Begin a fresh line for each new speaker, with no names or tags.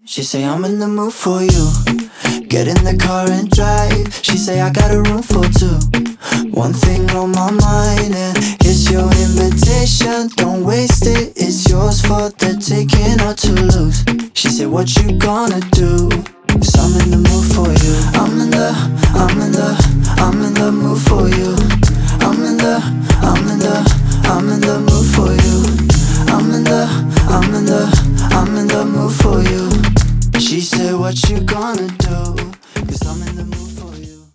She say I'm in the mood for you. Get in the car and drive. She say I got a room for two. One thing on my mind, and it's your invitation. Don't waste it, it's yours for the taking or to lose. She said what you gonna do?